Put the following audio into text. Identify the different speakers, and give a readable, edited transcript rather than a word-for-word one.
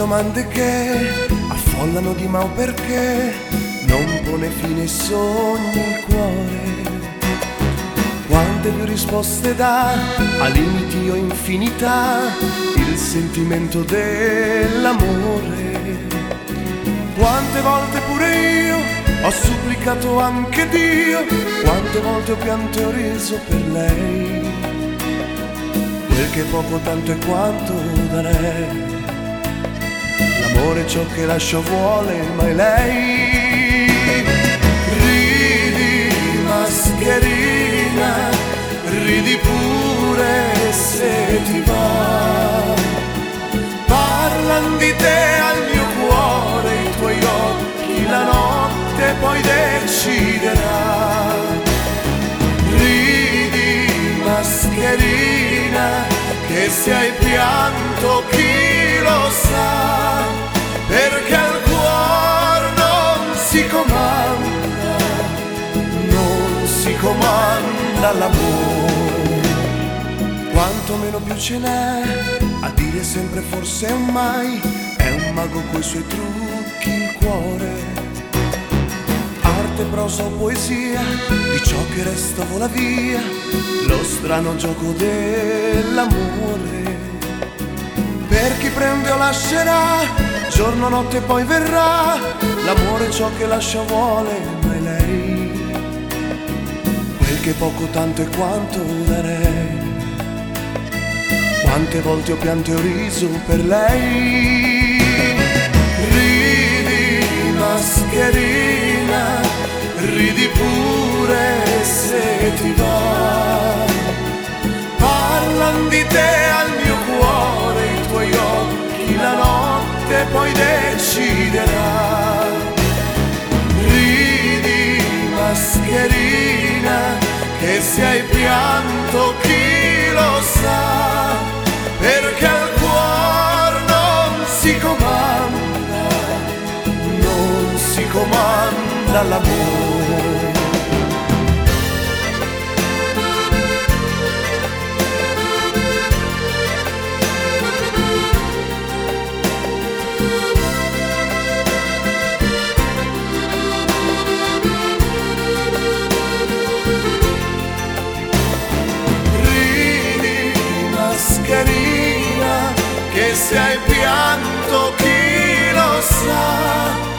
Speaker 1: domande che affollano di ma perché non pone fine ai sogni il cuore. Quante più risposte dà a limiti o infinità il sentimento dell'amore. Quante volte pure io ho supplicato anche Dio, quante volte ho pianto e ho riso per lei. Quel che poco tanto è quanto darei. L'amore è ciò che lascia vuole, ma è lei. Ridi mascherina, ridi pure se ti va. Parlan di te al mio cuore, i tuoi occhi la notte poi deciderà. Ridi mascherina, che se hai pianto chi lo sa, perché al cuore non si comanda, non si comanda l'amore. Quanto meno più ce n'è a dire sempre forse un mai, è un mago coi suoi trucchi il cuore. Arte, prosa o poesia, di ciò che resta vola via, lo strano gioco dell'amore. Per chi prende o lascerà, giorno notte poi verrà, l'amore è ciò che lascia vuole, ma è lei. Quel che poco tanto è quanto darei. Quante volte ho pianto e ho riso per lei. Ridi mascherina, ridi pure se ti va. Parlan di te al mio cuore, i tuoi occhi la notte poi deciderà. Ridi mascherina, che se hai pianto chi lo sa, perché al cuore non si comanda, non si comanda l'amore. Mascherina, che se hai pianto chi lo sa,